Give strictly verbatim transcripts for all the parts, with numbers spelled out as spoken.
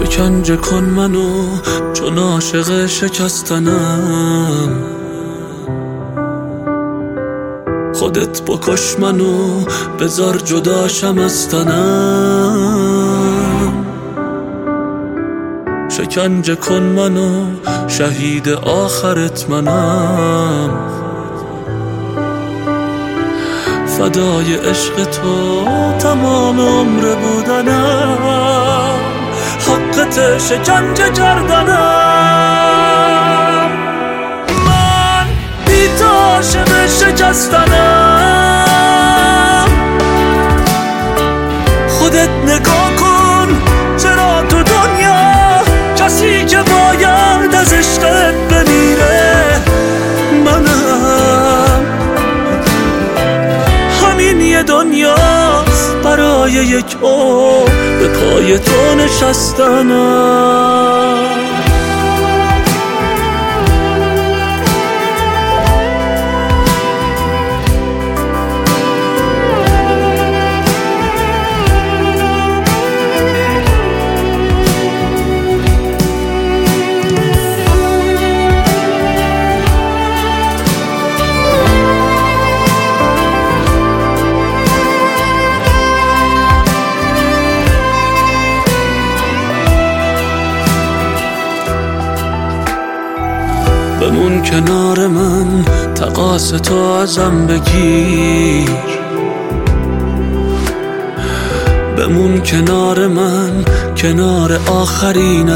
شکنجه کن منو چون عاشق شکستنم، خودت بکش منو بذار جداشم از تنم. شکنجه کن منو شهید آخرت منم، فدای عشق تو تمام عمر بودنم، حقت شکنجه کردنم. من بی تو عاشق شکستنم، خودت نگاه کن چرا تو دنیا کسی که باید از عشقت بمیره منم. همین یه دنیاست برای یک عمر به پای تو نشستنم. بمون کنار من تقاص تو ازم بگیر، بمون کنار من کنار آخرین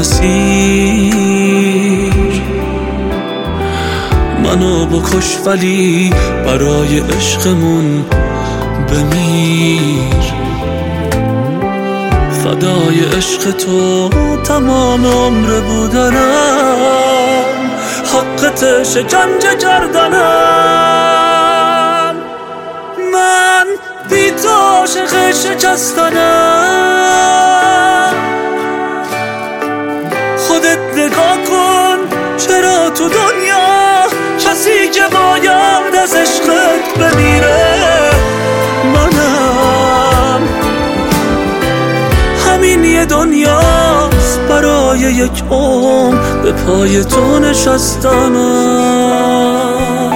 اسیر. منو بکش ولی برای عشقمون بمیر، فدای عشق تو تمام عمر بودنم، حقت شکنجه کردنم. من بی تو عاشق شکستنم، خودت نگاه کن چرا تو دنیا کسی که باید از عشقت بمیره منم. همین یه دنیاست برای یک عمر به پای تو نشستنم.